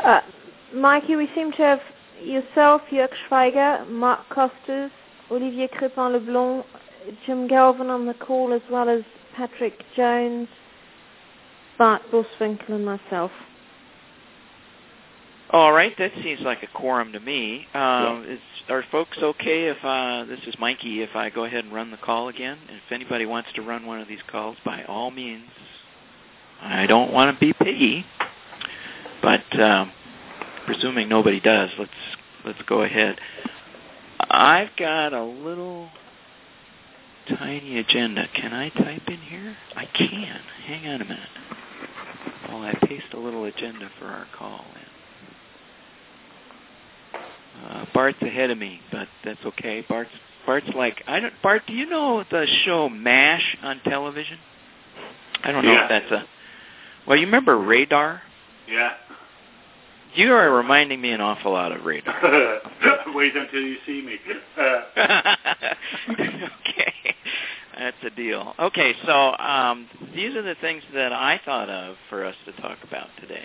Mikey, we seem to have yourself, Jörg Schweiger, Mark Costas, Olivier Crépin-Leblond, Jim Galvin on the call, as well as Patrick Jones, Bart Buswinkle, and myself. All right, that seems like a quorum to me. Are folks okay if, this is Mikey, if I go ahead and run the call again? If anybody wants to run one of these calls, by all means. I don't want to be piggy, but presuming nobody does, let's go ahead. I've got a little tiny agenda. Can I type in here? I can. Hang on a minute. While I paste a little agenda for our call in. Bart's ahead of me, but that's okay. Bart's like, Bart, do you know the show MASH on television? I don't know if that's well, you remember Radar? Yeah. You are reminding me an awful lot of Radar. Wait until you see me. Okay. That's a deal. Okay, so these are the things that I thought of for us to talk about today.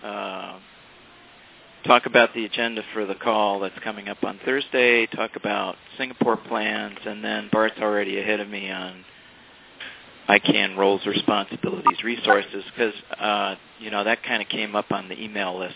Talk about the agenda for the call that's coming up on Thursday, talk about Singapore plans, and then Bart's already ahead of me on ICANN roles, responsibilities, resources, because, that kind of came up on the email list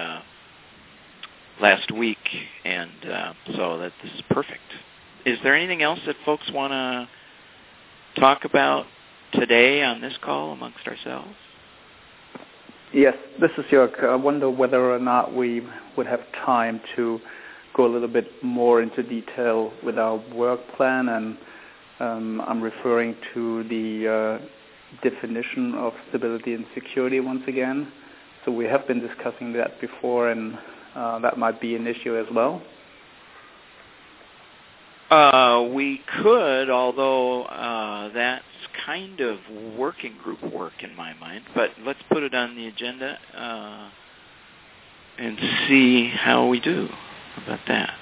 last week, and so that this is perfect. Is there anything else that folks want to talk about today on this call amongst ourselves? Yes, this is Jörg. I wonder whether or not we would have time to go a little bit more into detail with our work plan, and I'm referring to the definition of stability and security once again. So we have been discussing that before, and that might be an issue as well. We could, although that's kind of working group work in my mind. But let's put it on the agenda and see how we do. How about that?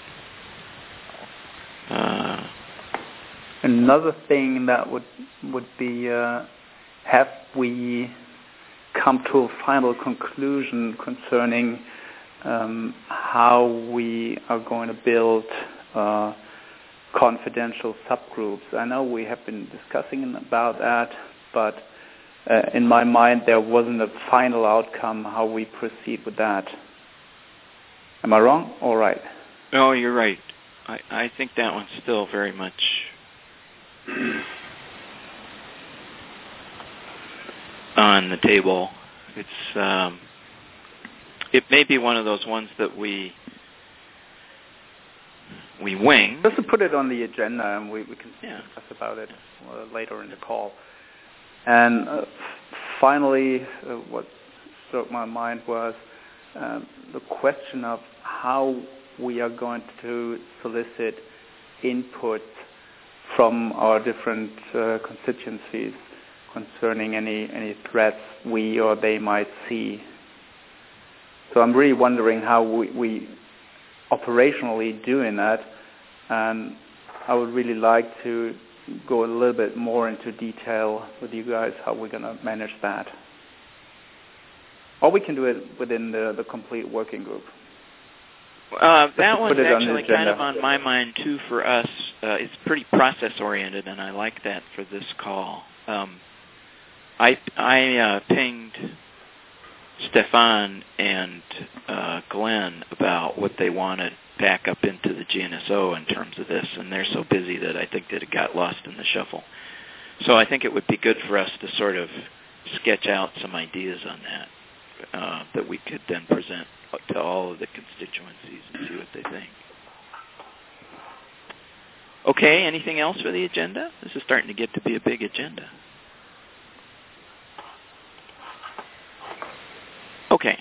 Another thing that would be, have we come to a final conclusion concerning how we are going to build confidential subgroups? I know we have been discussing about that, but in my mind there wasn't a final outcome how we proceed with that. Am I wrong? All right. No, you're right. I think that one's still very much on the table. It's it may be one of those ones that we wing. Just to put it on the agenda, and we can discuss about it later in the call. And finally, what struck my mind was the question of how we are going to solicit input from our different constituencies concerning any threats we or they might see. So I'm really wondering how we operationally doing that, and I would really like to go a little bit more into detail with you guys how we're going to manage that. Or we can do it within the complete working group. That one's actually kind of on my mind too for us. It's pretty process oriented, and I like that for this call. I pinged Stefan and Glenn about what they wanted back up into the GNSO in terms of this, and they're so busy that I think that it got lost in the shuffle. So I think it would be good for us to sort of sketch out some ideas on that that we could then present to all of the constituencies and see what they think. Okay, anything else for the agenda? This is starting to get to be a big agenda. Okay,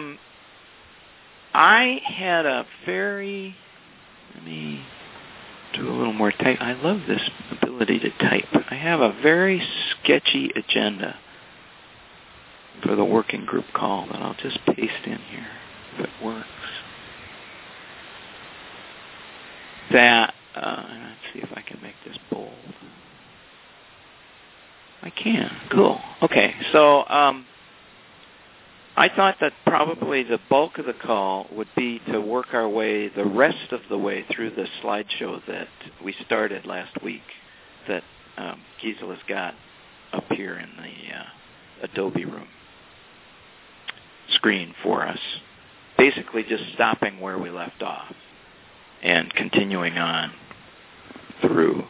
I had a very, let me do a little more type. I love this ability to type. I have a very sketchy agenda for the working group call that I'll just paste in here if it works. That, let's see if I can make this bold. I can. Cool. Okay, so I thought that probably the bulk of the call would be to work our way the rest of the way through the slideshow that we started last week that Gisela's got up here in the Adobe room screen for us. Basically just stopping where we left off and continuing on through.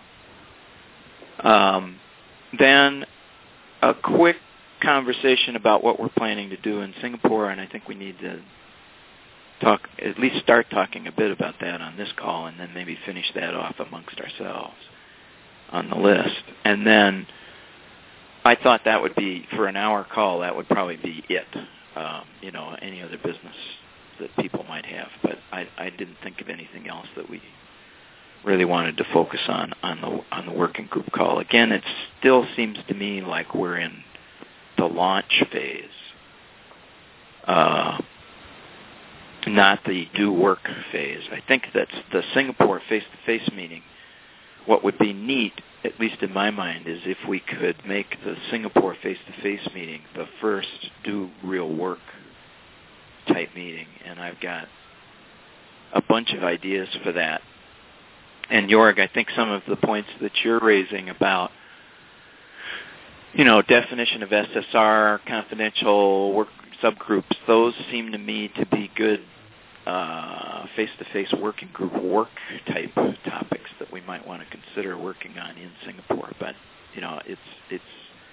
Then a quick conversation about what we're planning to do in Singapore, and I think we need to at least start talking a bit about that on this call, and then maybe finish that off amongst ourselves on the list. And then I thought that would be, for an hour call, that would probably be it. Any other business that people might have, but I didn't think of anything else that we really wanted to focus on the working group call. Again, it still seems to me like we're in the launch phase, not the do work phase. I think that's the Singapore face-to-face meeting. What would be neat, at least in my mind, is if we could make the Singapore face-to-face meeting the first do real work type meeting, and I've got a bunch of ideas for that. And Jorg, I think some of the points that you're raising about, definition of SSR, confidential work subgroups, those seem to me to be good face-to-face working group work type topics that we might want to consider working on in Singapore. But, it's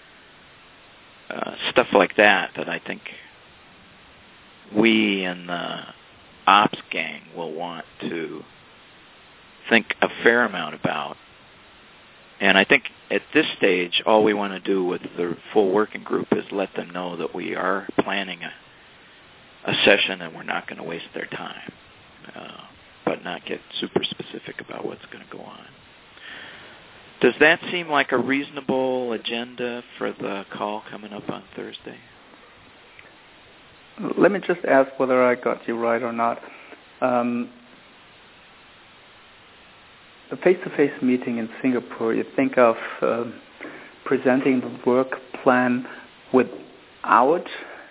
stuff like that I think we and the ops gang will want to think a fair amount about. And I think at this stage, all we want to do with the full working group is let them know that we are planning a session and we're not going to waste their time, but not get super specific about what's going to go on. Does that seem like a reasonable agenda for the call coming up on Thursday? Let me just ask whether I got you right or not. The face-to-face meeting in Singapore, you think of presenting the work plan without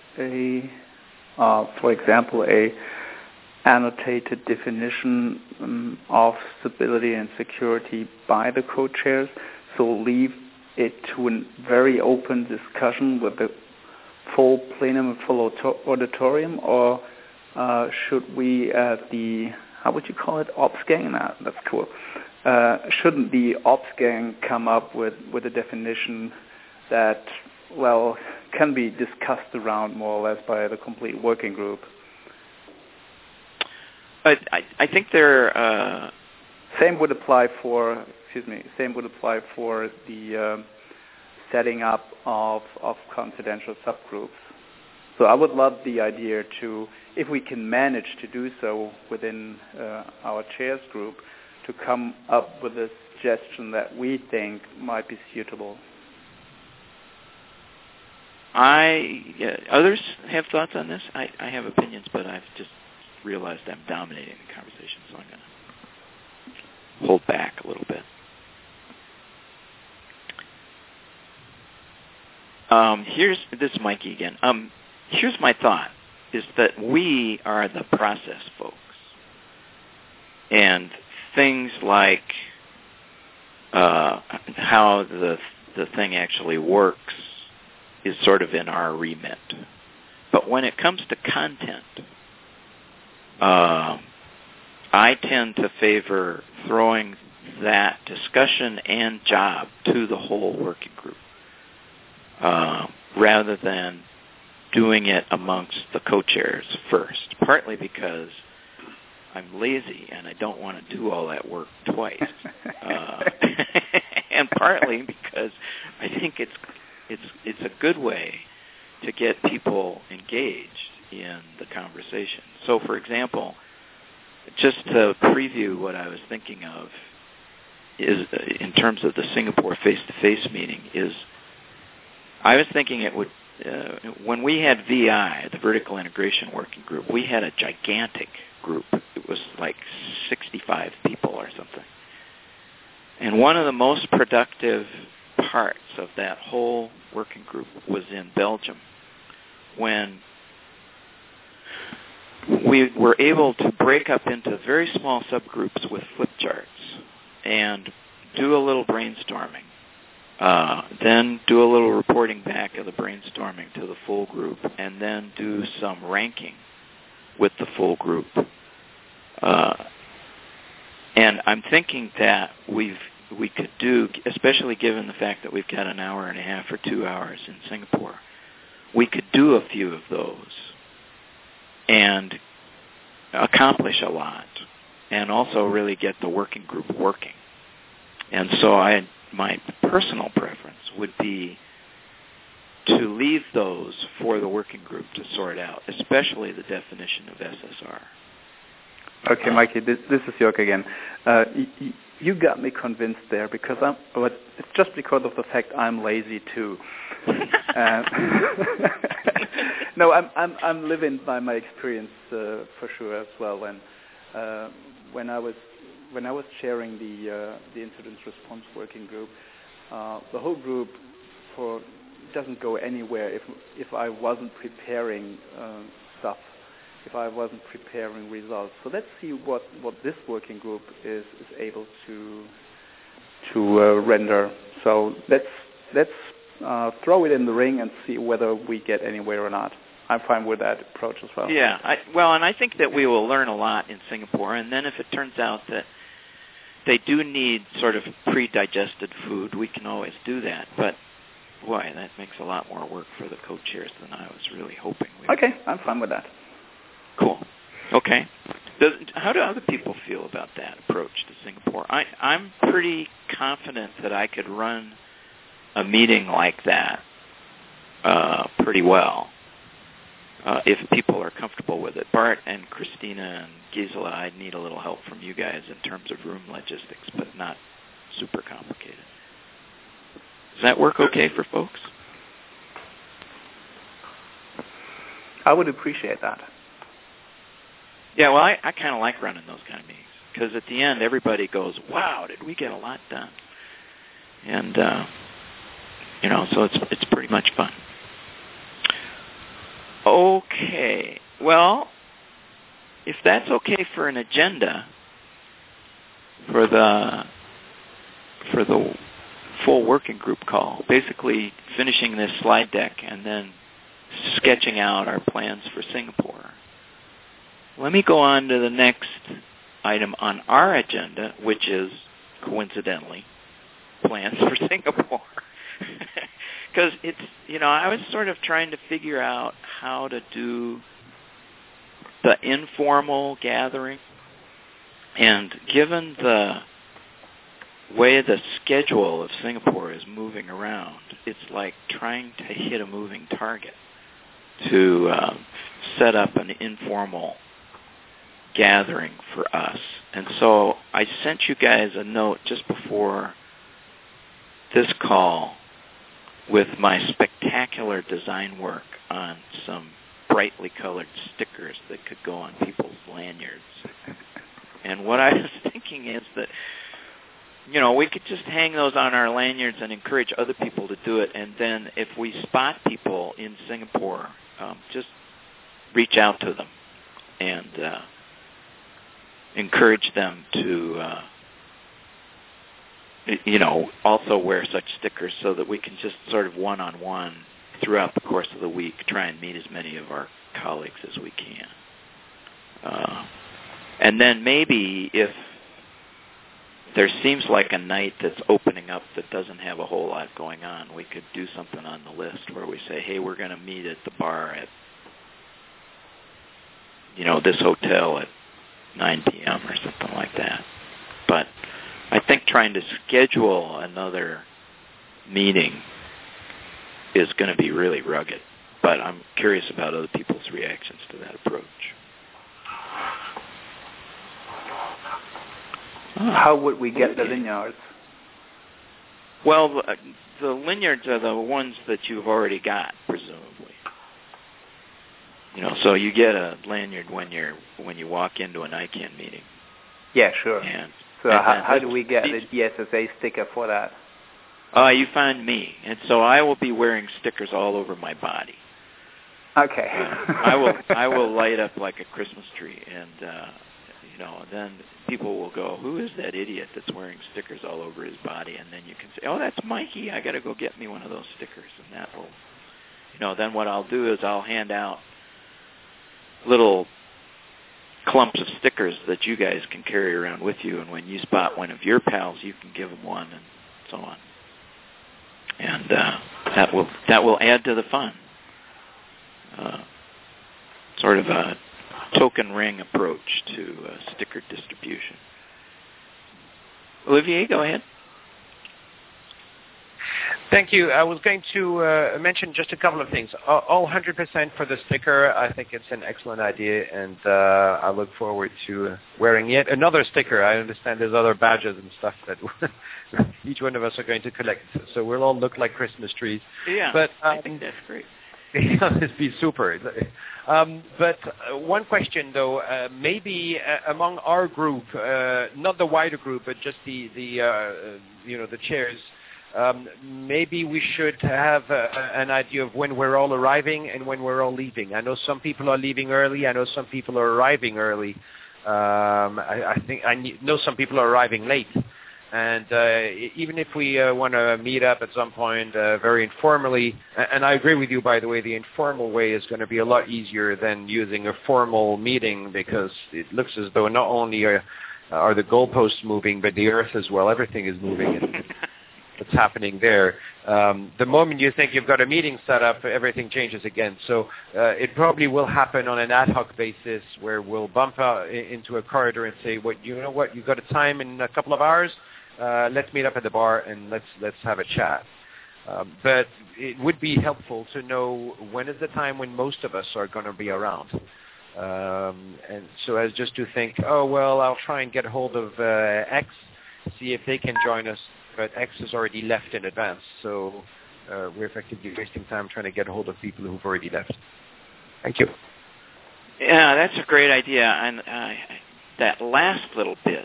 for example, a annotated definition of stability and security by the co-chairs, so leave it to a very open discussion with the full plenum and full auditorium, or should we, how would you call it, ops gang? Nah, that's cool. Shouldn't the ops gang come up with a definition that, can be discussed around more or less by the complete working group? I think they're... Same would apply for the setting up of confidential subgroups. So I would love the idea to, if we can manage to do so within our chairs group, to come up with a suggestion that we think might be suitable. Others have thoughts on this? I have opinions, but I've just realized I'm dominating the conversation, so I'm going to hold back a little bit. This is Mikey again. Here's my thought, is that we are the process folks. And things like how the thing actually works is sort of in our remit. But when it comes to content, I tend to favor throwing that discussion and job to the whole working group, rather than doing it amongst the co-chairs first, partly because I'm lazy and I don't want to do all that work twice, and partly because I think it's a good way to get people engaged in the conversation. So, for example, just to preview what I was thinking of is, in terms of the Singapore face-to-face meeting, is I was thinking it would, when we had VI, the Vertical Integration Working Group, we had a gigantic group. It was like 65 people or something. And one of the most productive parts of that whole working group was in Belgium, when we were able to break up into very small subgroups with flip charts and do a little brainstorming. Then do a little reporting back of the brainstorming to the full group, and then do some ranking with the full group. And I'm thinking that we could do, especially given the fact that we've got an hour and a half or 2 hours in Singapore, we could do a few of those and accomplish a lot, and also really get the working group working. And so my personal preference would be to leave those for the working group to sort out, especially the definition of SSR. Okay, Mikey, this is Jörg again. You got me convinced there, because it's just because of the fact I'm lazy too. No, I'm living by my experience for sure as well. And when I was chairing the incident response working group, the whole group doesn't go anywhere if I wasn't preparing stuff, if I wasn't preparing results. So let's see what this working group is able to render. So let's throw it in the ring and see whether we get anywhere or not. I'm fine with that approach as well. Yeah, and I think that we will learn a lot in Singapore, and then if it turns out that they do need sort of pre-digested food, we can always do that. But, boy, that makes a lot more work for the co-chairs than I was really hoping we would. Okay, I'm fine with that. Cool. Okay. How do other people feel about that approach to Singapore? I'm pretty confident that I could run a meeting like that pretty well if people are comfortable with it. Bart and Christina and Gisela, I'd need a little help from you guys in terms of room logistics, but not super complicated. Does that work okay for folks? I would appreciate that. Yeah, well, I kind of like running those kind of meetings, because at the end everybody goes, wow, did we get a lot done? And, so it's pretty much fun. Okay, well, if that's okay for an agenda for the full working group call, basically finishing this slide deck and then sketching out our plans for Singapore, let me go on to the next item on our agenda, which is, coincidentally, plans for Singapore. Because I was sort of trying to figure out how to do the informal gathering. And given the way the schedule of Singapore is moving around, it's like trying to hit a moving target to set up an informal gathering for us. And so I sent you guys a note just before this call with my spectacular design work on some brightly colored stickers that could go on people's lanyards. And what I was thinking is that, we could just hang those on our lanyards and encourage other people to do it. And then if we spot people in Singapore, just reach out to them and encourage them to, also wear such stickers, so that we can just sort of one-on-one throughout the course of the week try and meet as many of our colleagues as we can. And then maybe if there seems like a night that's opening up that doesn't have a whole lot going on, we could do something on the list where we say, hey, we're going to meet at the bar at, this hotel at 9 p.m. or something like that. But I think trying to schedule another meeting is going to be really rugged. But I'm curious about other people's reactions to that approach. How would we get the lanyards? Well, the lanyards are the ones that you've already got, presumably. So you get a lanyard when you walk into an ICANN meeting. Yeah, sure. So how do we get the SSA sticker for that? You find me, and so I will be wearing stickers all over my body. Okay. I will light up like a Christmas tree, and then people will go, "Who is that idiot that's wearing stickers all over his body?" And then you can say, "Oh, that's Mikey. I got to go get me one of those stickers." And that will, then what I'll do is I'll hand out little clumps of stickers that you guys can carry around with you, and when you spot one of your pals, you can give them one, and so on. And that will add to the fun. Sort of a token ring approach to sticker distribution. Olivier, go ahead. Thank you. I was going to mention just a couple of things. All 100% for the sticker. I think it's an excellent idea, and I look forward to wearing yet another sticker. I understand there's other badges and stuff that each one of us are going to collect, so we'll all look like Christmas trees. Yeah, but I think that's great. It'd be super. But one question, though, maybe among our group, not the wider group, but just the chairs. Maybe we should have an idea of when we're all arriving and when we're all leaving. I know some people are leaving early. I know some people are arriving early. I think know some people are arriving late. And even if we want to meet up at some point very informally, and I agree with you, by the way, the informal way is going to be a lot easier than using a formal meeting, because it looks as though not only are the goalposts moving, but the earth as well. Everything is moving. And what's happening there. The moment you think you've got a meeting set up, everything changes again. So it probably will happen on an ad hoc basis, where we'll bump out into a corridor and say, you've got a time in a couple of hours. Let's meet up at the bar and let's have a chat. But it would be helpful to know when is the time when most of us are going to be around. And so as just to think, I'll try and get a hold of X, see if they can join us. But X has already left in advance, so we're effectively wasting time trying to get a hold of people who've already left. Thank you. Yeah, that's a great idea. And that last little bit,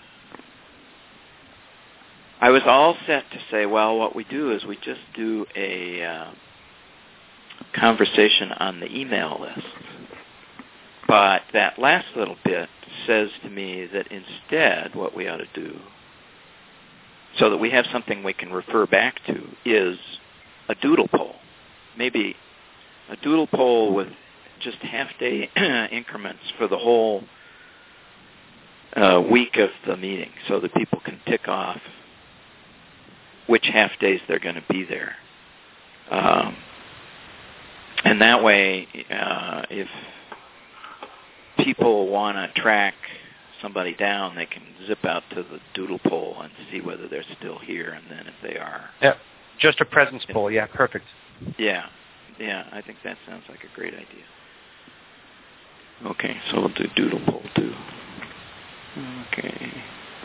I was all set to say, well, what we do is we just do a conversation on the email list. But that last little bit says to me that instead what we ought to do, so that we have something we can refer back to, is a doodle poll. Maybe a doodle poll with just half-day increments for the whole week of the meeting, so that people can tick off which half-days they're going to be there. And that way, if people want to track somebody down, they can zip out to the doodle poll and see whether they're still here, and then if they are... Yeah, just a presence poll. Yeah, perfect. Yeah, I think that sounds like a great idea. Okay, so we'll do doodle poll too. Okay.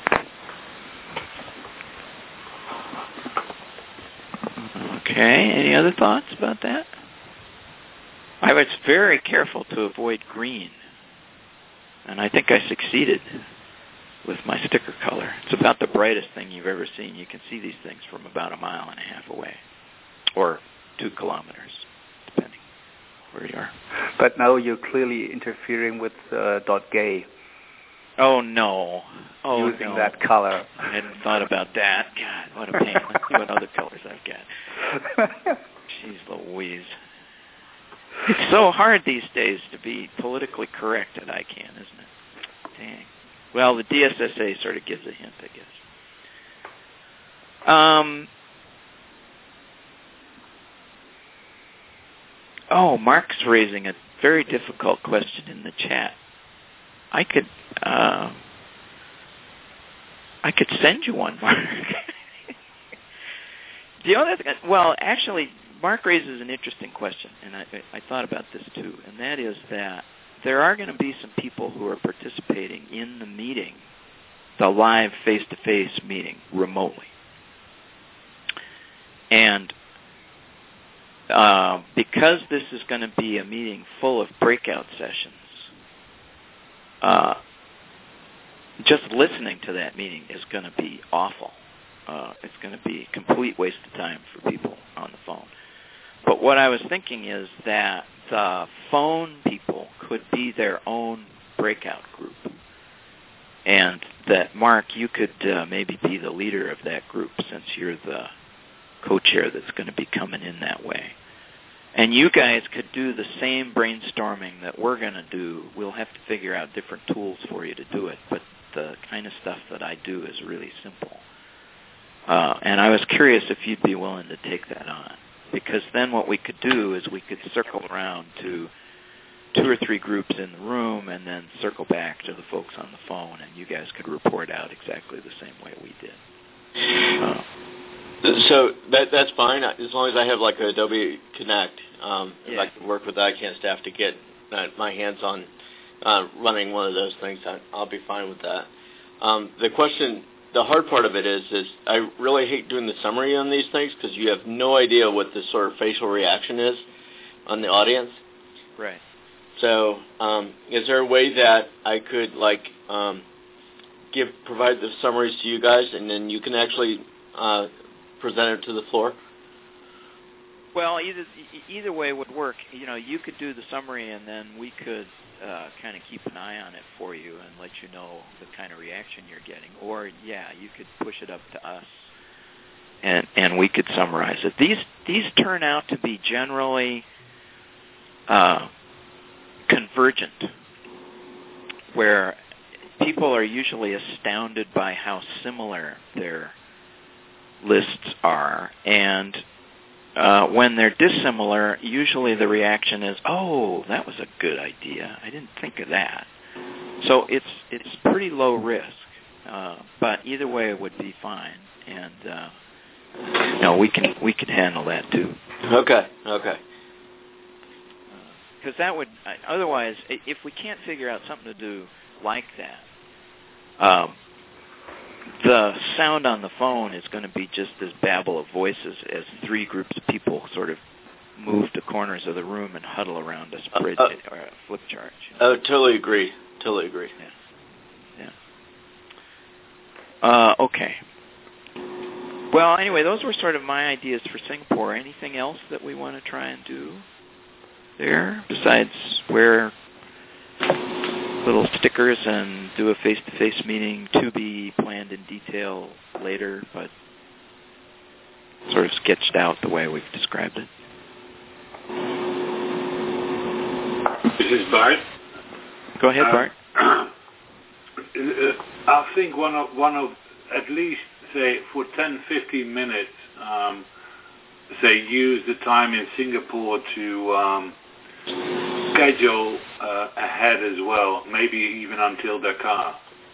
Okay, any other thoughts about that? I was very careful to avoid green, and I think I succeeded with my sticker color. It's about the brightest thing you've ever seen. You can see these things from about 1.5 miles away, or 2 kilometers, depending where you are. But now you're clearly interfering with .gay. Oh, no. Using that color. I hadn't thought about that. God, what a pain. Let's see what other colors I've got. Jeez Louise. It's so hard these days to be politically correct at ICANN, isn't it? Dang. Well, the DSSA sort of gives a hint, I guess. Mark's raising a very difficult question in the chat. I could send you one, Mark. Well, actually, Mark raises an interesting question, and I thought about this too, and that is that there are going to be some people who are participating in the meeting, the live face-to-face meeting, remotely. And because this is going to be a meeting full of breakout sessions, just listening to that meeting is going to be awful. It's going to be a complete waste of time for people on the phone. But what I was thinking is that the phone people could be their own breakout group. And that, Mark, you could maybe be the leader of that group since you're the co-chair that's going to be coming in that way. And you guys could do the same brainstorming that we're going to do. We'll have to figure out different tools for you to do it, but the kind of stuff that I do is really simple. And I was curious if you'd be willing to take that on, because then what we could do is we could circle around to 2 or 3 groups in the room and then circle back to the folks on the phone, and you guys could report out exactly the same way we did. So that's fine, as long as I have like Adobe Connect. If I can work with the ICANN staff to get my hands on running one of those things, I'll be fine with that. The hard part of it is I really hate doing the summary on these things because you have no idea what the sort of facial reaction is on the audience. Right. So is there a way that I could provide the summaries to you guys and then you can actually present it to the floor? Well, either way would work. You could do the summary and then we could kind of keep an eye on it for you and let you know the kind of reaction you're getting. Or, you could push it up to us and we could summarize it. These turn out to be generally convergent, where people are usually astounded by how similar their lists are, and when they're dissimilar, usually the reaction is, "Oh, that was a good idea. I didn't think of that." So it's pretty low risk, but either way it would be fine, and we can handle that too. Okay. Because that would, otherwise, if we can't figure out something to do like that, the sound on the phone is going to be just this babble of voices as 3 groups of people sort of move to corners of the room and huddle around a spread or a flip chart. Oh, totally agree. Yeah. Okay. Well, anyway, those were sort of my ideas for Singapore. Anything else that we want to try and do there besides wear little stickers and do a face-to-face meeting to be planned in detail later, but sort of sketched out the way we've described it? This is Bart. Go ahead, Bart. I think one of at least, say, for 10-15 minutes, say, use the time in Singapore to schedule ahead as well, maybe even until Dakar.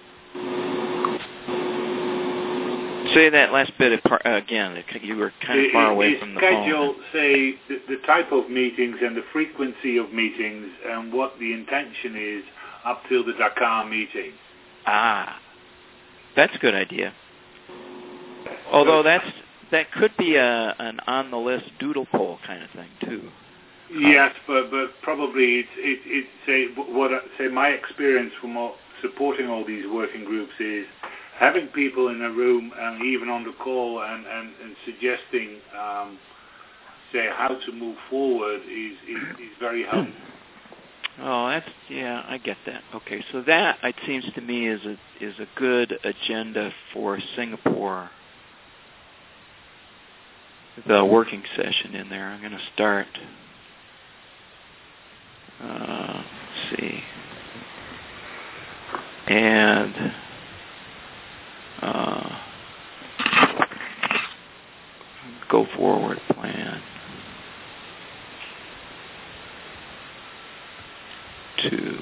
Say that last bit again. You were kind of far away from the phone. Schedule, say, the type of meetings and the frequency of meetings and what the intention is up till the Dakar meeting. That's a good idea. Although that could be an on-the-list doodle poll kind of thing, too. Yes, but probably it's my experience from supporting all these working groups is having people in a room and even on the call and suggesting how to move forward is very helpful. Oh, I get that. Okay, so that it seems to me is a good agenda for Singapore. The working session in there. I'm going to start. Let's see. And go forward plan to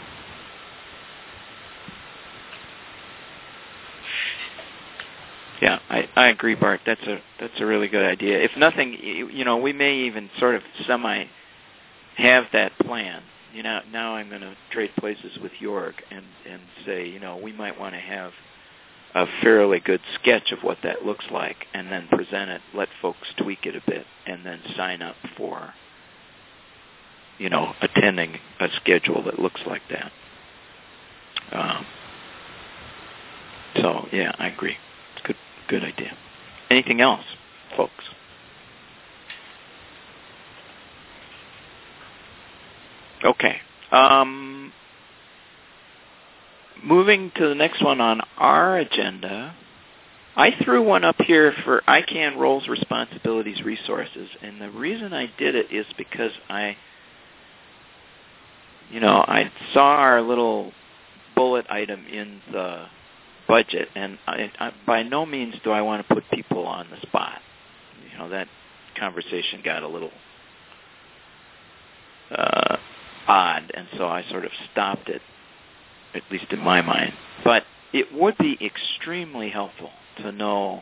I agree, Bart. That's a really good idea. If nothing, we may even sort of semi have that plan. Now I'm going to trade places with Jorg and say, we might want to have a fairly good sketch of what that looks like and then present it, let folks tweak it a bit, and then sign up for, attending a schedule that looks like that. I agree. It's a good idea. Anything else, folks? Okay. Moving to the next one on our agenda, I threw one up here for ICANN Roles, Responsibilities, Resources, and the reason I did it is because I saw our little bullet item in the budget, and I by no means do I want to put people on the spot. That conversation got a little odd, and so I sort of stopped it, at least in my mind. But it would be extremely helpful to know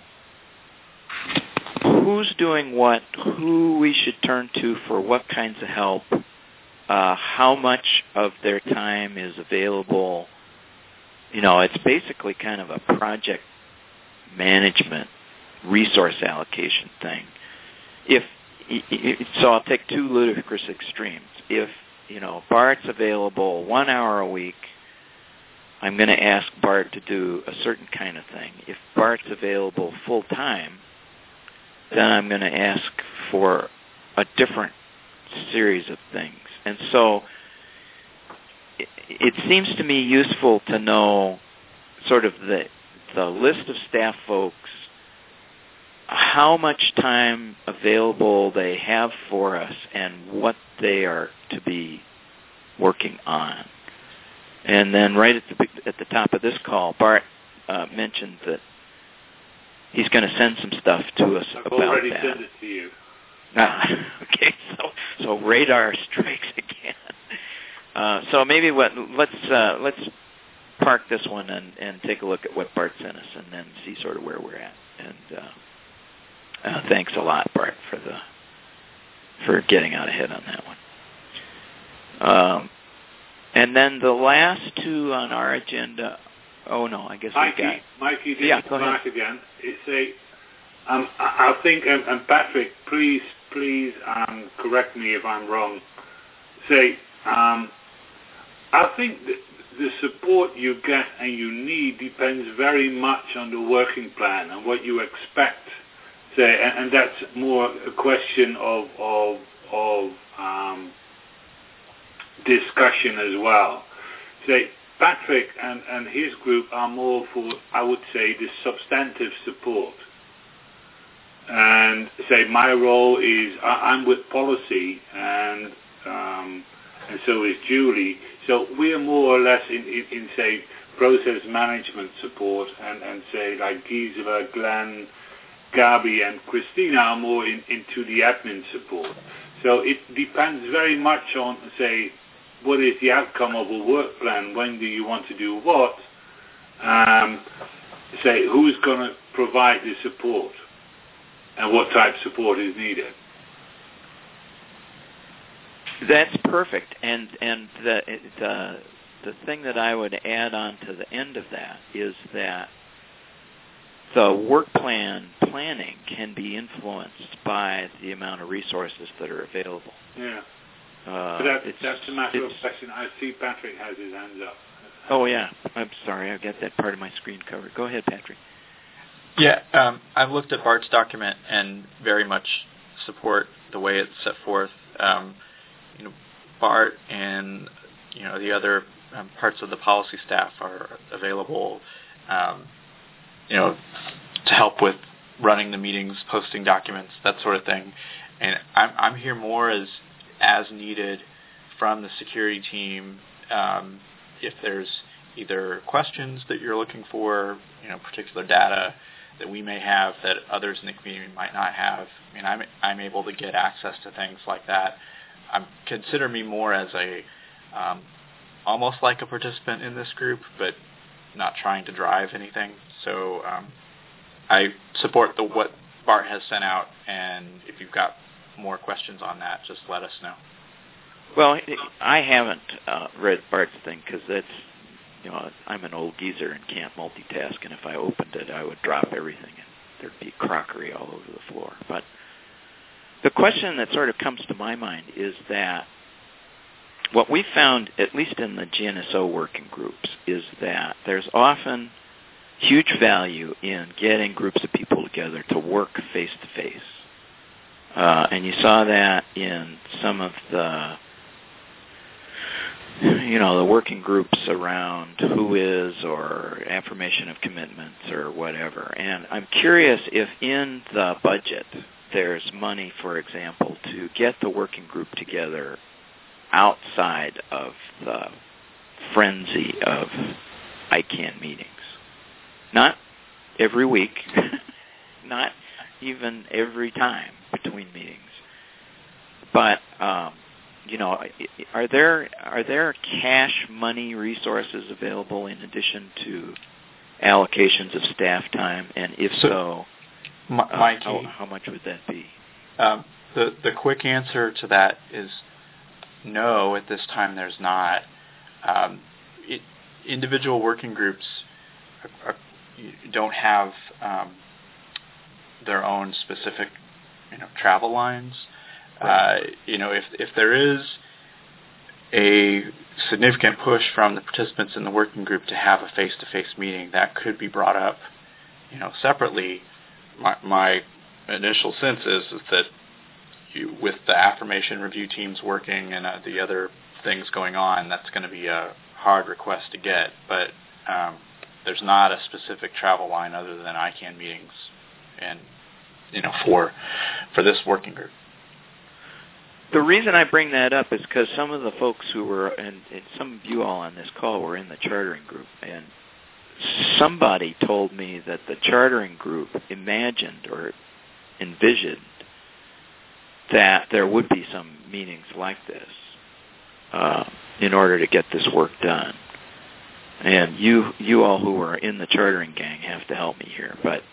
who's doing what, who we should turn to for what kinds of help, how much of their time is available. It's basically kind of a project management resource allocation thing. So I'll take two ludicrous extremes. If, Bart's available 1 hour a week, I'm going to ask Bart to do a certain kind of thing. If Bart's available full time, then I'm going to ask for a different series of things. And so it seems to me useful to know sort of the list of staff folks, how much time available they have for us, and what they are to be working on. And then right at the top of this call, Bart mentioned that he's going to send some stuff to us about that. I've already sent it to you. Okay, so radar strikes again. So maybe let's park this one and take a look at what Bart sent us, and then see sort of where we're at. And thanks a lot, Bart, for getting out ahead on that one. And then the last two on our agenda. Oh no, I guess we got Mikey. Go ahead. Again. It's I think, and Patrick, please correct me if I'm wrong. I think the support you get and you need depends very much on the working plan and what you expect. And that's more a question of discussion as well. Patrick and his group are more for, I would say, the substantive support. And my role is I'm with policy, and so is Julie. So we are more or less in process management support, and like Gisela, Glenn, Gabi, and Christina are more into the admin support. So it depends very much on, what is the outcome of a work plan? When do you want to do what? Who's going to provide the support, and what type of support is needed. That's perfect. And the thing that I would add on to the end of that is that the work planning can be influenced by the amount of resources that are available. Yeah. That's a matter of question. I see Patrick has his hands up. Oh, yeah. I'm sorry. I've got that part of my screen covered. Go ahead, Patrick. Yeah. I've looked at Bart's document and very much support the way it's set forth. Bart and the other parts of the policy staff are available, to help with running the meetings, posting documents, that sort of thing. And I'm here more as needed from the security team. If there's either questions that you're looking for, particular data that we may have that others in the community might not have. I'm able to get access to things like that. Consider me more as a almost like a participant in this group, but not trying to drive anything. So I support what Bart has sent out, and if you've got more questions on that, just let us know. Well, I haven't read Bart's thing because that's, I'm an old geezer and can't multitask, and if I opened it, I would drop everything and there'd be crockery all over the floor. But the question that sort of comes to my mind is that what we found, at least in the GNSO working groups, is that there's often huge value in getting groups of people together to work face-to-face. And you saw that in some of the the working groups around who is or affirmation of commitments or whatever. And I'm curious if in the budget there's money, for example, to get the working group together outside of the frenzy of ICANN meetings. Not every week, not even every time between meetings. But are there cash money resources available in addition to allocations of staff time? And if so, Mikey, how much would that be? The quick answer to that is no. At this time, there's not. Individual working groups don't have their own specific, travel lines. Right. If there is a significant push from the participants in the working group to have a face-to-face meeting, that could be brought up, separately. My initial sense is that with the affirmation review teams working and the other things going on, that's going to be a hard request to get. But there's not a specific travel line other than ICANN meetings, and for this working group. The reason I bring that up is because some of the folks who were, and some of you all on this call were in the chartering group, and somebody told me that the chartering group imagined or envisioned that there would be some meetings like this in order to get this work done. And you all who are in the chartering gang have to help me here. But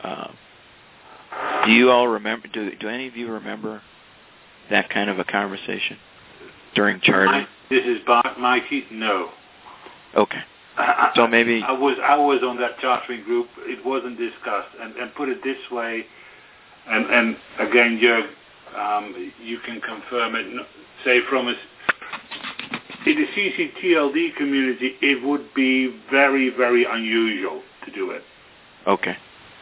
do you all remember? Do any of you remember that kind of a conversation during chartering? This is Mikey. No. Okay. So maybe I was on that chartering group. It wasn't discussed. And put it this way, and again, Jörg, you can confirm it. Say from us. In the CCTLD community, it would be very, very unusual to do it. Okay.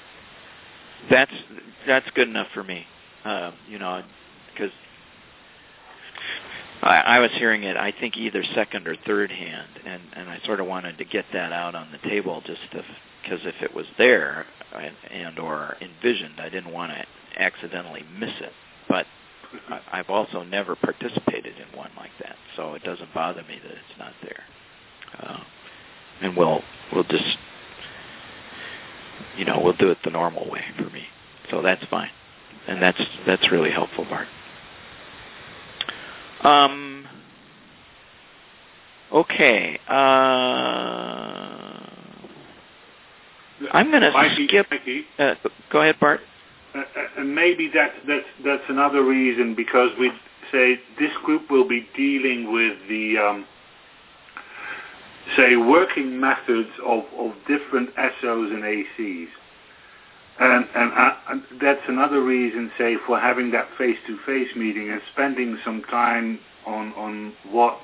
That's good enough for me. Because I was hearing it, I think, either second or third hand, and I sort of wanted to get that out on the table just because if it was there and or envisioned, I didn't want to accidentally miss it. But I've also never participated in one like that, so it doesn't bother me that it's not there. And we'll just, we'll do it the normal way for me. So that's fine, and that's really helpful, Bart. Okay. I'm going to skip. Go ahead, Bart. And maybe that's another reason, because we say this group will be dealing with the working methods of different SOs and ACs, and that's another reason, say, for having that face-to-face meeting and spending some time on what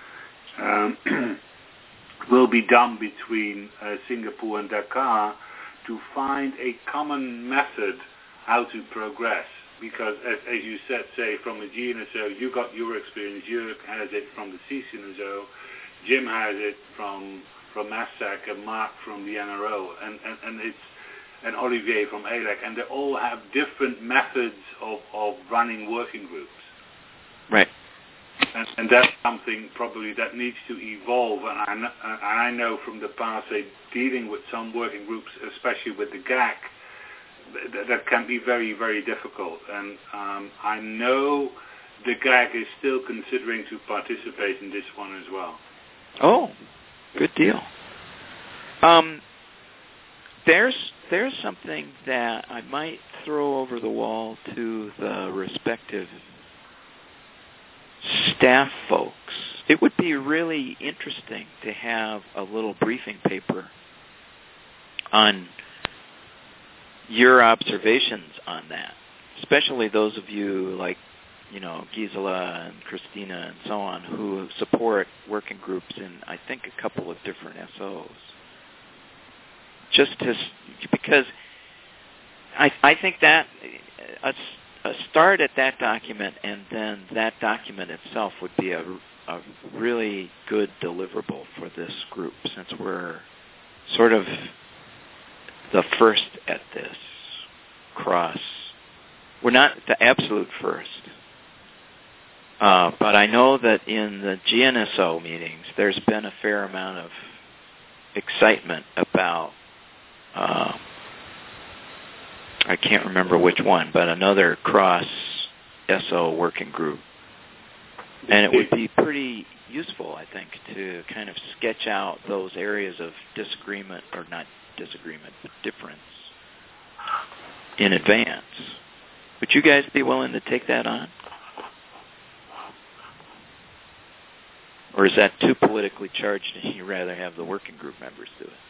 will be done between Singapore and Dakar to find a common method how to progress. Because as you said, say, from the GNSO, you got your experience, Jörg has it from the CCNSO, Jim has it from MASSAC, and Mark from the NRO, and Olivier from ALEC, and they all have different methods of running working groups. Right. And that's something probably that needs to evolve. And I know from the past, dealing with some working groups, especially with the GAC, that can be very, very difficult. And I know the GAC is still considering to participate in this one as well. Oh, good deal. There's something that I might throw over the wall to the respective staff folks. It would be really interesting to have a little briefing paper on your observations on that, especially those of you like, Gisela and Christina and so on, who support working groups in, I think, a couple of different SOs. Because I think that a start at that document and then that document itself would be a a really good deliverable for this group, since we're sort of the first at this cross. We're not the absolute first. But I know that in the GNSO meetings, there's been a fair amount of excitement about, I can't remember which one, but another cross-SO working group. And it would be pretty useful, I think, to kind of sketch out those areas of disagreement, or not disagreement, but difference in advance. Would you guys be willing to take that on? Or is that too politically charged and you'd rather have the working group members do it?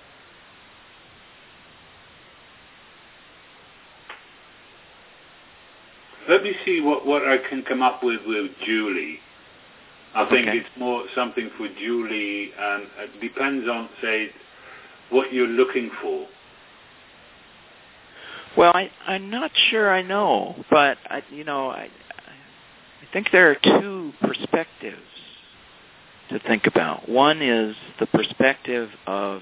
Let me see what I can come up with Julie. I think it's more something for Julie, and it depends on, say, what you're looking for. Well, I'm not sure I know, but I think there are two perspectives to think about. One is the perspective of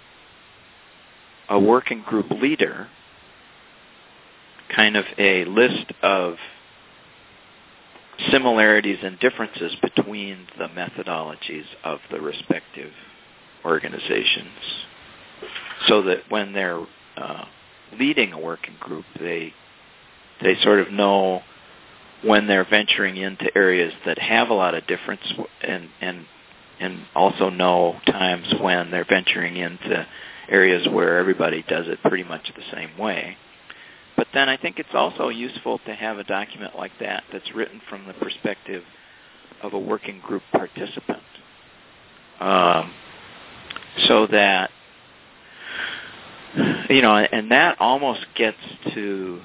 a working group leader, kind of a list of similarities and differences between the methodologies of the respective organizations, so that when they're leading a working group, they sort of know when they're venturing into areas that have a lot of difference, and also know times when they're venturing into areas where everybody does it pretty much the same way. But then I think it's also useful to have a document like that that's written from the perspective of a working group participant, so that, and that almost gets to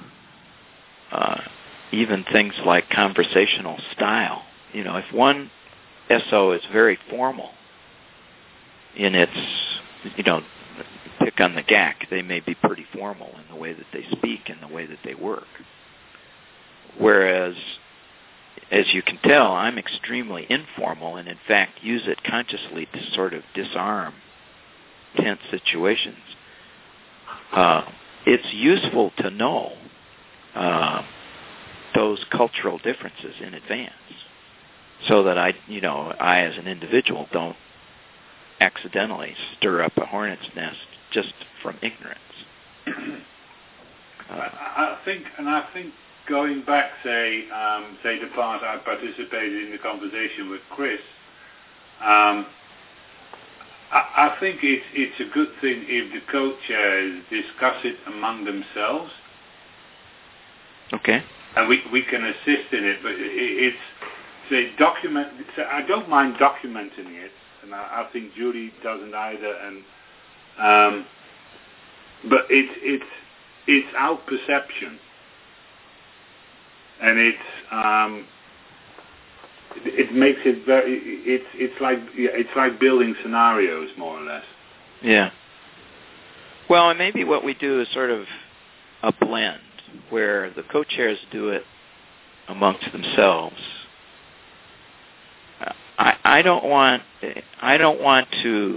even things like conversational style. If one SO is very formal in its, pick on the GAC, they may be pretty formal in the way that they speak and the way that they work. Whereas, as you can tell, I'm extremely informal and in fact use it consciously to sort of disarm tense situations. It's useful to know those cultural differences in advance, so that I as an individual don't accidentally stir up a hornet's nest just from ignorance. I think going back, say the part I participated in the conversation with Chris, I think it's a good thing if the co-chairs discuss it among themselves. Okay. And we can assist in it, but it's, say, document. I don't mind documenting it, and I think Julie doesn't either. And but it's our perception, and it makes it very. It's like building scenarios, more or less. Yeah. Well, and maybe what we do is sort of a blend, where the co-chairs do it amongst themselves. I don't want to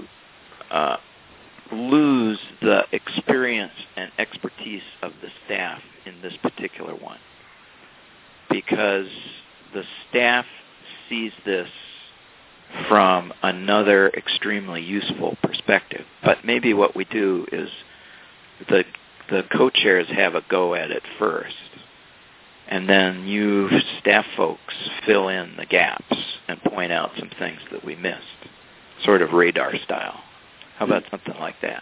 lose the experience and expertise of the staff in this particular one, because the staff sees this from another extremely useful perspective. But maybe what we do is the co-chairs have a go at it first, and then you staff folks fill in the gaps and point out some things that we missed, sort of radar style. How about something like that?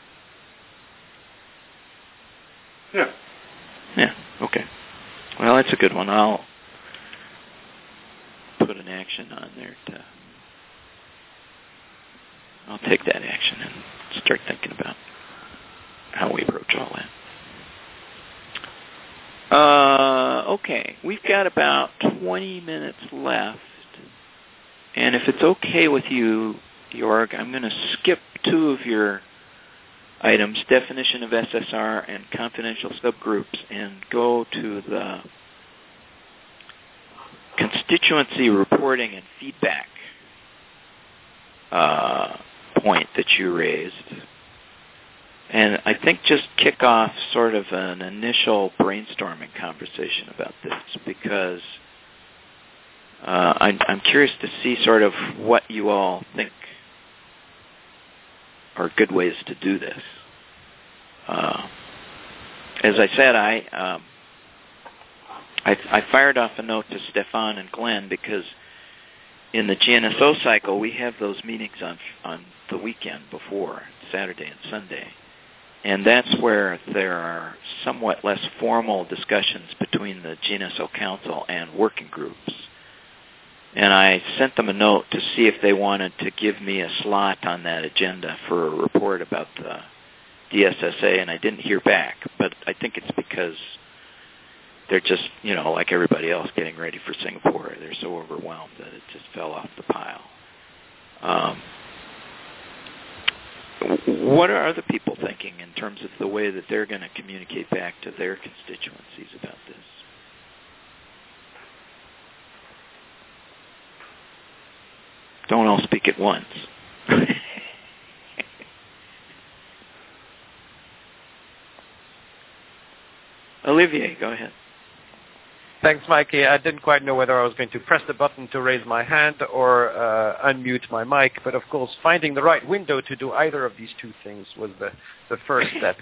Yeah. Yeah, okay. Well, that's a good one. I'll put an action on there I'll take that action and start thinking about how we approach all that. Okay, we've got about 20 minutes left, and if it's okay with you, Jorg, I'm going to skip two of your items, definition of SSR and confidential subgroups, and go to the constituency report reporting and feedback point that you raised. And I think just kick off sort of an initial brainstorming conversation about this, because I'm curious to see sort of what you all think are good ways to do this. As I said, I fired off a note to Stefan and Glenn because in the GNSO cycle we have those meetings on the weekend before, Saturday and Sunday. And that's where there are somewhat less formal discussions between the GNSO Council and working groups. And I sent them a note to see if they wanted to give me a slot on that agenda for a report about the DSSA, and I didn't hear back. But I think it's because they're just, like everybody else, getting ready for Singapore. They're so overwhelmed that it just fell off the pile. What are other people thinking in terms of the way that they're going to communicate back to their constituencies about this? Don't all speak at once. Olivier, go ahead. Thanks, Mikey. I didn't quite know whether I was going to press the button to raise my hand or unmute my mic, but of course finding the right window to do either of these two things was the first step.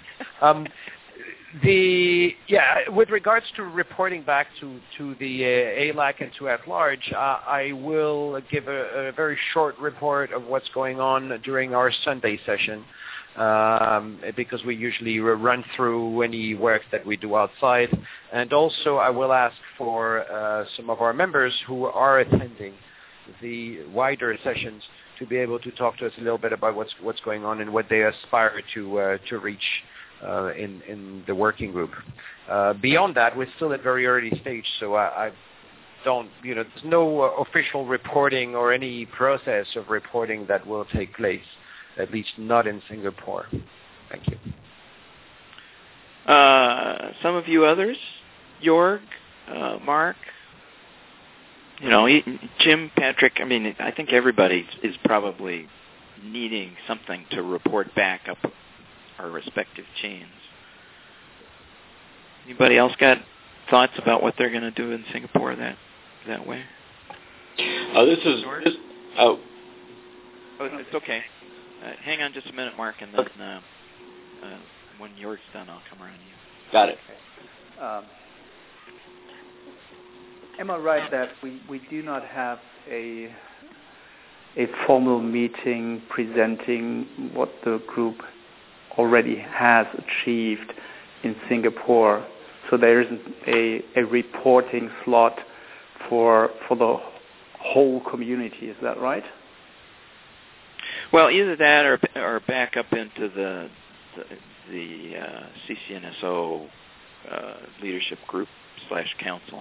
With regards to reporting back to the ALAC and to at large, I will give a very short report of what's going on during our Sunday session, because we usually run through any work that we do outside. And also I will ask for some of our members who are attending the wider sessions to be able to talk to us a little bit about what's going on and what they aspire to reach in the working group. Beyond that, we're still at very early stage, so I don't, there's no official reporting or any process of reporting that will take place, at least not in Singapore. Thank you. Some of you others, Jorg, Mark, Jim, Patrick, I think everybody is probably needing something to report back up our respective chains. Anybody else got thoughts about what they're going to do in Singapore that way? It's okay. Hang on just a minute, Mark, and then when yours done, I'll come around to you. Got it. Am I right that we do not have a formal meeting presenting what the group already has achieved in Singapore? So there isn't a reporting slot for the whole community. Is that right? Well, either that or back up into the CCNSO leadership group / council.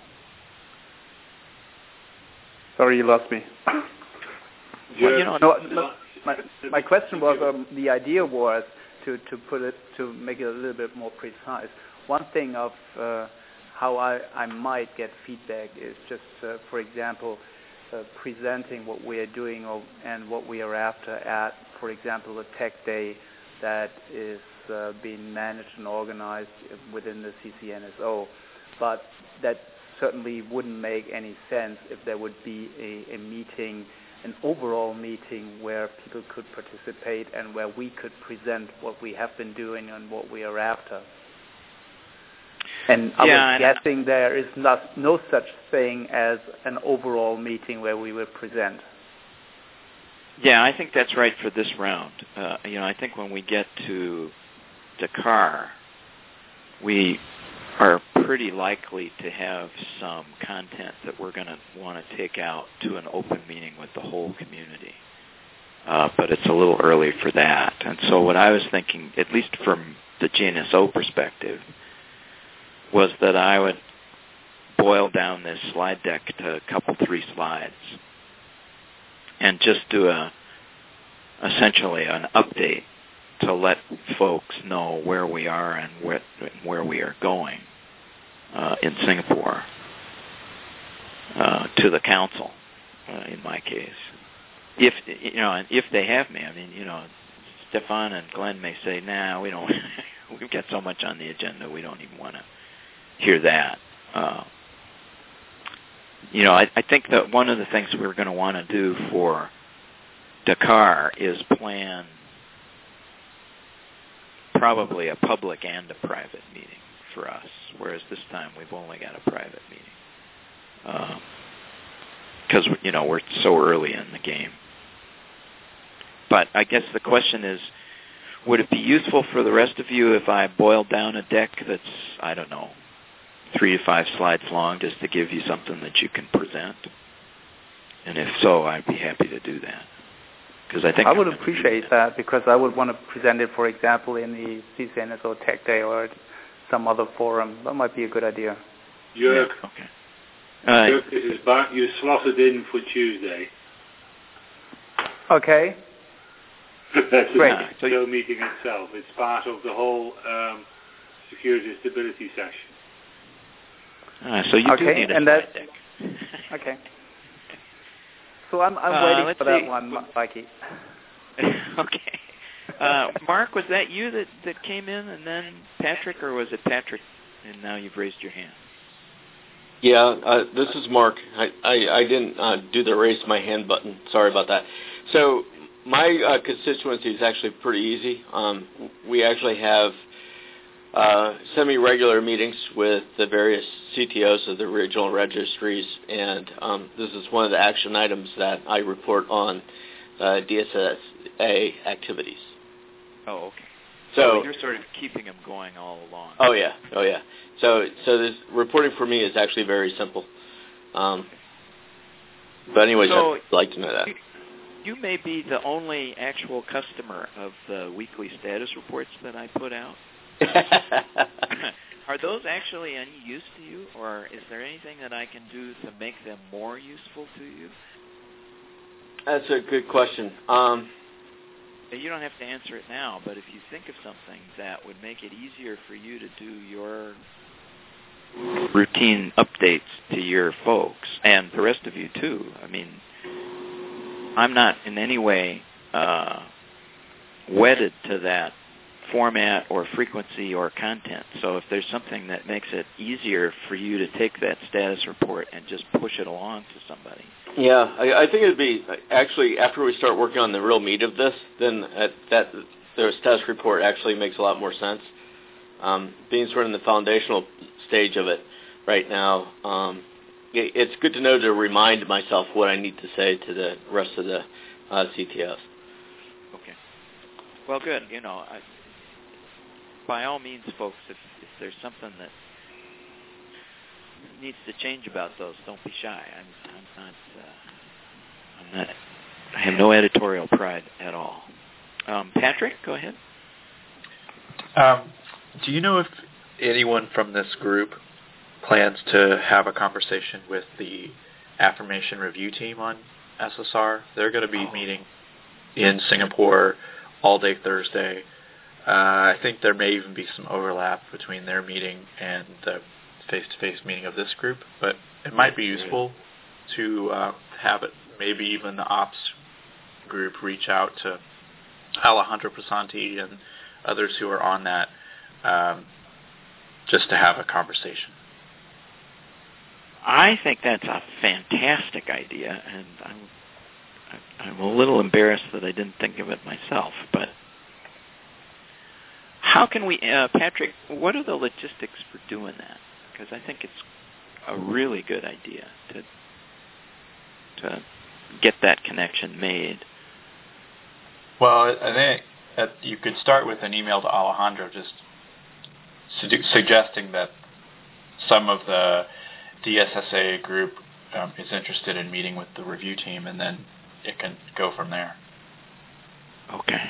Sorry, you lost me. Well, my question was, the idea was to make it a little bit more precise. One thing of how I might get feedback is just, for example, presenting what we are doing and what we are after at, for example, a tech day that is being managed and organized within the CCNSO. But that certainly wouldn't make any sense if there would be a meeting, an overall meeting where people could participate and where we could present what we have been doing and what we are after. And I was guessing there is no such thing as an overall meeting where we would present. Yeah, I think that's right for this round. I think when we get to Dakar, we are pretty likely to have some content that we're going to want to take out to an open meeting with the whole community. But it's a little early for that. And so what I was thinking, at least from the GNSO perspective, was that I would boil down this slide deck to a couple, 3 slides and just do essentially an update to let folks know where we are and where we are going in Singapore to the council. in my case. If they have me, I mean, Stefan and Glenn may say, "Nah, we don't. We've got so much on the agenda, we don't even want to hear that." I think that one of the things we're going to want to do for Dakar is plan probably a public and a private meeting for us, whereas this time we've only got a private meeting because we're so early in the game. But I guess the question is, would it be useful for the rest of you if I boiled down a deck that's, I don't know, 3 to 5 slides long, just to give you something that you can present? And if so, I'd be happy to do that. Because I think I would appreciate that, because I would want to present it, for example, in the CCNSO Tech Day or some other forum. That might be a good idea. Jörg, yeah, okay. Jörg, this is back. You slotted in for Tuesday. Okay. That's Great. the meeting itself. It's part of the whole security stability section. So you do need a slide deck. Okay. So I'm waiting for that one, Mikey. Okay. Mark, was that you that came in, and then Patrick, or was it Patrick, and now you've raised your hand? Yeah, this is Mark. I didn't do the raise my hand button. Sorry about that. So my constituency is actually pretty easy. We actually have semi-regular meetings with the various CTOs of the regional registries, and this is one of the action items that I report on DSSA activities. Oh, okay. So you're sort of keeping them going all along. Oh yeah. So this reporting for me is actually very simple. But anyways, I'd like to know that. You may be the only actual customer of the weekly status reports that I put out. Are those actually any use to you, or is there anything that I can do to make them more useful to you? That's a good question. You don't have to answer it now, but if you think of something that would make it easier for you to do your routine updates to your folks, and the rest of you too. I mean, I'm not in any way wedded to that format or frequency or content. So if there's something that makes it easier for you to take that status report and just push it along to somebody. Yeah, I think it would be, actually, after we start working on the real meat of this, then the status report actually makes a lot more sense. Being sort of in the foundational stage of it right now, it's good to know to remind myself what I need to say to the rest of the CTOs. Okay. Well, good. By all means, folks, if there's something that needs to change about those, don't be shy. I have no editorial pride at all. Patrick, go ahead. Do you know if anyone from this group plans to have a conversation with the affirmation review team on SSR? They're going to be meeting in Singapore all day Thursday. I think there may even be some overlap between their meeting and the face-to-face meeting of this group, but it might be useful to have it, maybe even the ops group reach out to Alejandro Prasanti and others who are on that, just to have a conversation. I think that's a fantastic idea, and I'm a little embarrassed that I didn't think of it myself, but how can we, Patrick, what are the logistics for doing that? Because I think it's a really good idea to get that connection made. Well, I think you could start with an email to Alejandro just suggesting that some of the DSSA group is interested in meeting with the review team, and then it can go from there. Okay.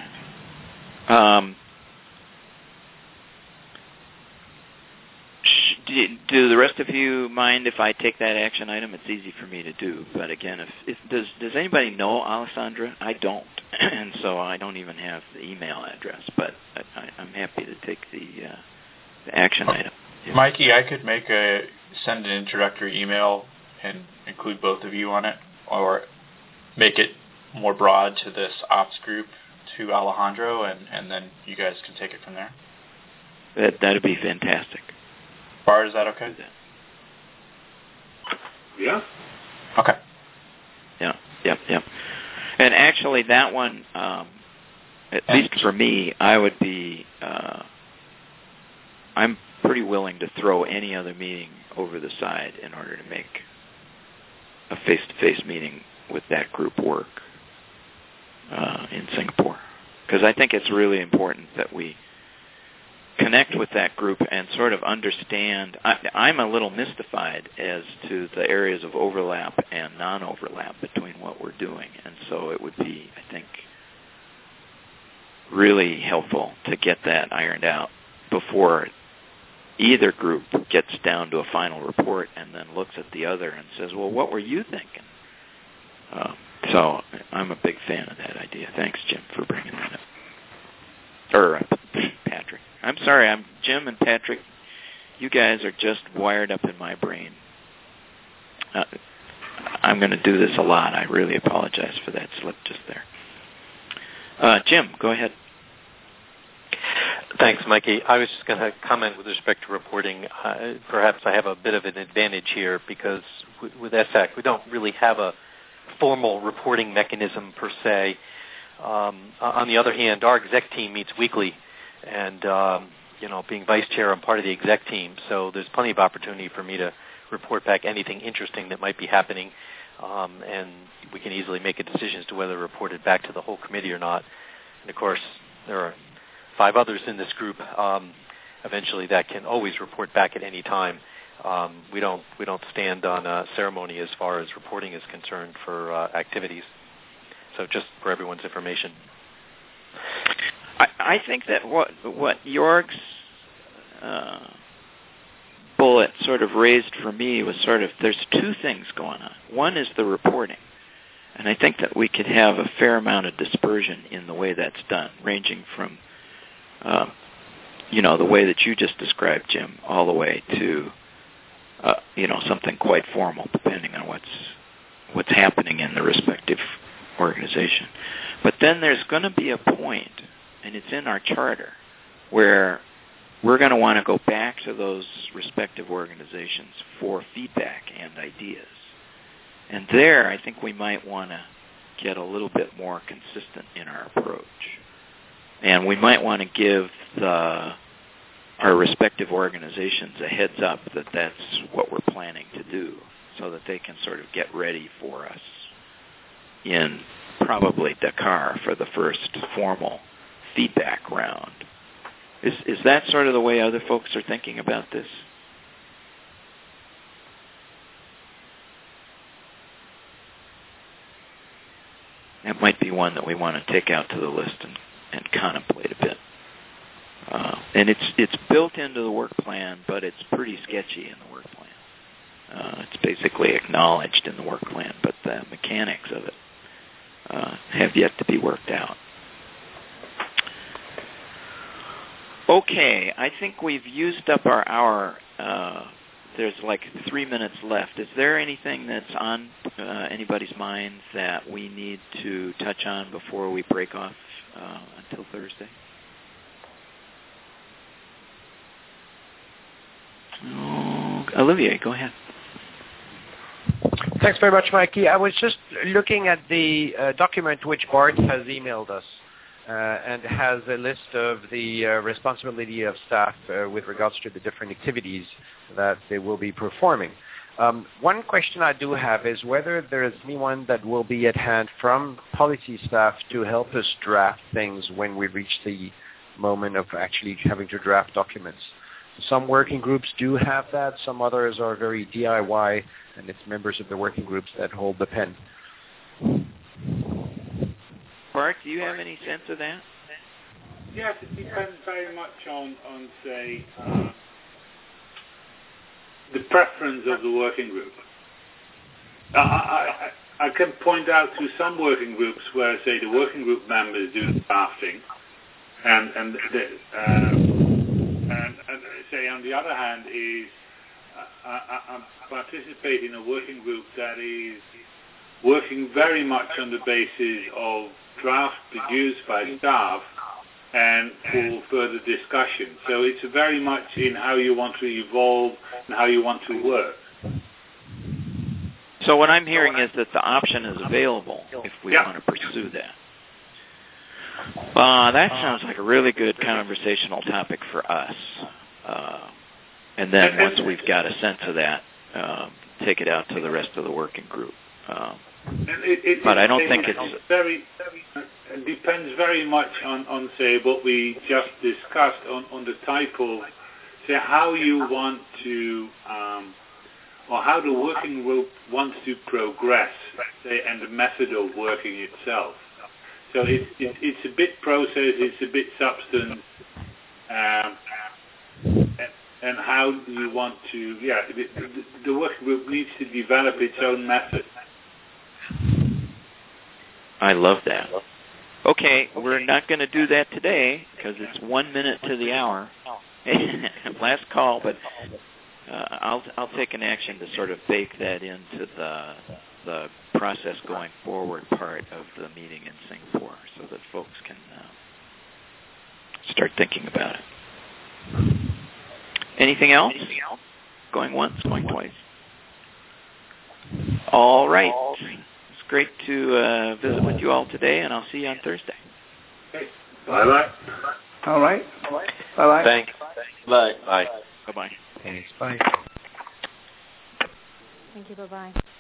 Do the rest of you mind if I take that action item? It's easy for me to do, but again, does anybody know Alessandra? I don't, and so I don't even have the email address. But I'm happy to take the action item. Mikey, I could send an introductory email and include both of you on it, or make it more broad to this ops group to Alejandro, and then you guys can take it from there? That'd be fantastic. Bart, is that okay? Yeah. Okay. Yeah. And actually, that one, at least for me, I would be. I'm pretty willing to throw any other meeting over the side in order to make a face-to-face meeting with that group work in Singapore, because I think it's really important that we connect with that group and sort of understand. I'm a little mystified as to the areas of overlap and non-overlap between what we're doing, and so it would be, I think, really helpful to get that ironed out before either group gets down to a final report and then looks at the other and says, well, what were you thinking? So I'm a big fan of that idea. Thanks, Jim, for bringing that up. Or Patrick. I'm sorry, I'm Jim and Patrick. You guys are just wired up in my brain. I'm going to do this a lot. I really apologize for that slip just there. Jim, go ahead. Thanks, Mikey. I was just going to comment with respect to reporting. Perhaps I have a bit of an advantage here because with SAC, we don't really have a formal reporting mechanism per se. On the other hand, our exec team meets weekly, and being vice chair, I'm part of the exec team, so there's plenty of opportunity for me to report back anything interesting that might be happening, and we can easily make a decision as to whether to report it back to the whole committee or not. And of course, there are 5 others in this group eventually that can always report back at any time. We don't stand on a ceremony as far as reporting is concerned for activities. So just for everyone's information. I think that what Jorg's bullet sort of raised for me was there's 2 things going on. One is the reporting. And I think that we could have a fair amount of dispersion in the way that's done, ranging from the way that you just described, Jim, all the way to something quite formal, depending on what's happening in the respective organization. But then there's going to be a point, and it's in our charter, where we're going to want to go back to those respective organizations for feedback and ideas. And there, I think we might want to get a little bit more consistent in our approach. And we might want to give our respective organizations a heads up that that's what we're planning to do, so that they can sort of get ready for us in probably Dakar for the first formal feedback round. Is that sort of the way other folks are thinking about this? That might be one that we want to take out to the list and contemplate a bit. And it's built into the work plan, but it's pretty sketchy in the work plan. It's basically acknowledged in the work plan, but the mechanics of it have yet to be worked out. Okay, I think we've used up our hour. There's like 3 minutes left. Is there anything that's on anybody's mind that we need to touch on before we break off until Thursday? Olivier, go ahead. Thanks very much, Mikey. I was just looking at the document which Bart has emailed us, and has a list of the responsibility of staff with regards to the different activities that they will be performing. One question I do have is whether there is anyone that will be at hand from policy staff to help us draft things when we reach the moment of actually having to draft documents. Some working groups do have that. Some others are very DIY, and it's members of the working groups that hold the pen. Bart, do you have any sense of that? Yes, it depends very much on say, the preference of the working group. I can point out to some working groups where, say, the working group members do the drafting, and say on the other hand is I participate in a working group that is working very much on the basis of drafts produced by staff and for further discussion. So it's very much in how you want to evolve and how you want to work. So what I'm hearing is that the option is available if we want to pursue that. That sounds like a really good conversational topic for us. And then once we've got a sense of that, take it out to the rest of the working group. But I don't think it depends very much on say, what we just discussed on the type of, say, how you want to, or how the working group wants to progress, say, and the method of working itself. So it's a bit process, it's a bit substance, and how do you want to, the working group needs to develop its own method. I love that. Okay, we're not going to do that today because it's 1 minute to the hour. Last call, but I'll take an action to sort of bake that into the process going forward part of the meeting in Singapore so that folks can start thinking about it. Anything else? Going once, going twice. All right. It's great to visit with you all today, and I'll see you on Thursday. Okay. Bye-bye. All right. Bye-bye. Thanks. Bye. Bye-bye. Thanks. Bye. Thank you. Bye-bye.